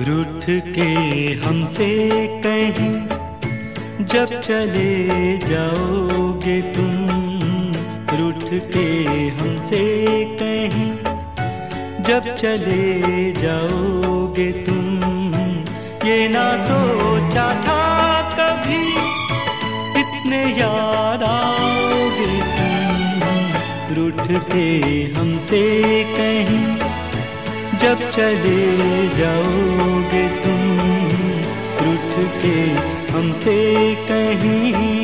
रूठ के हमसे कहीं जब चले जाओगे तुम, रूठ के हमसे कहीं जब चले जाओगे तुम। ये ना सोचा था कभी इतने याद आओगे तुम, रूठ के हमसे कहीं जब चले जाओगे तुम, रूठ के हमसे कहीं।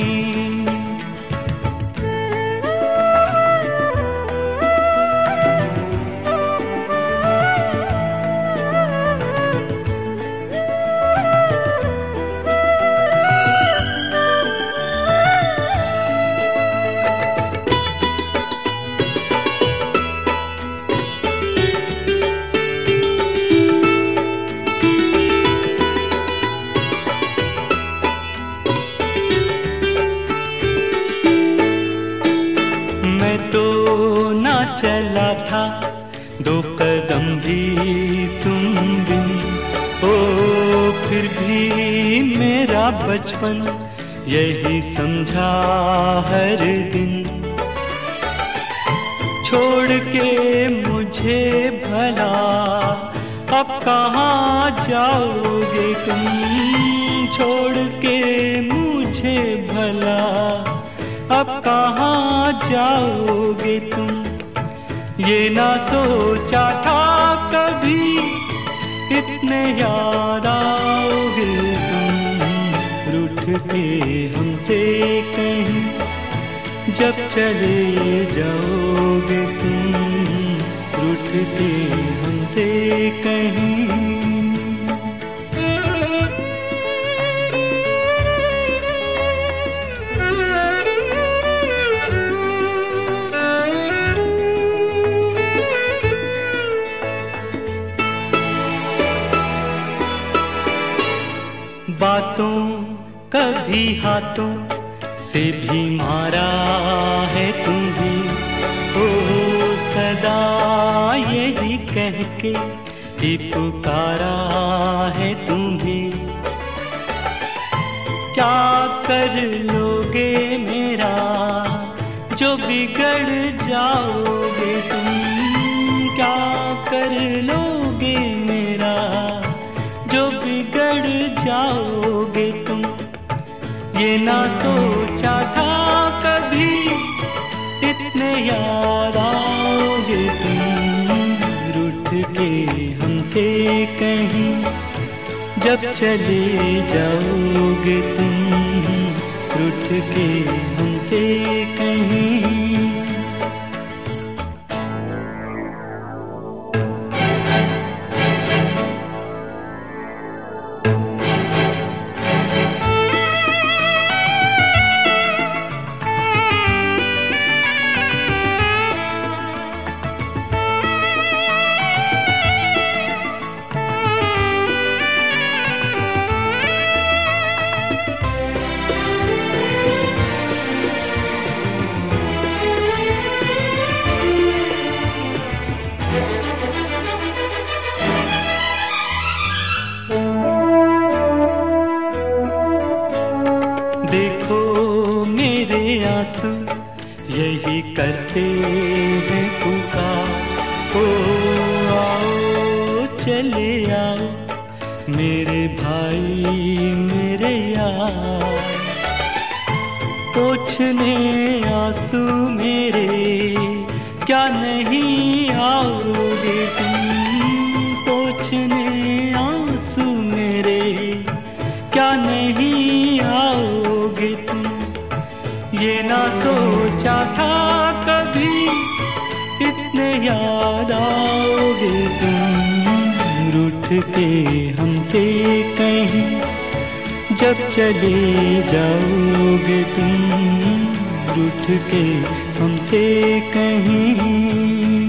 चला था 2 कदम भी तुम बिन, ओ फिर भी मेरा बचपन यही समझा हर दिन। छोड़ के मुझे भला अब कहाँ जाओगे तुम, छोड़ के मुझे भला अब कहाँ जाओगे तुम। ये ना सोचा था कभी इतने याद आओगे तुम, रूठ के हमसे कहीं जब चले जाओगे तुम, रूठ के हमसे कहीं। बातों कभी हाथों से भी मारा है तुम्हें, ओ सदा यही कह के ही पुकारा है तुम्हें। क्या कर लोगे मेरा जो बिगड़ जाओगे तुम, क्या कर लोगे मेरा जो बिगड़ जाओगे तुम। ये ना सोचा था कभी इतने याद आओगे तुम, रूठ के हमसे कहीं जब चले जाओगे तुम, रूठ के हमसे कहीं। देखो मेरे आंसू यही करते हैं पुकार, ओ आओ चले आओ मेरे भाई मेरे यार। पोंछने आंसू मेरे क्या नहीं आओगे तुम, पोंछने आंसू मेरे क्या नहीं आओगे तुम। ये ना सोचा था कभी इतने याद आओगे तुम, रूठ के हमसे कहीं जब चले जाओगे तुम, रूठ के हमसे कहीं।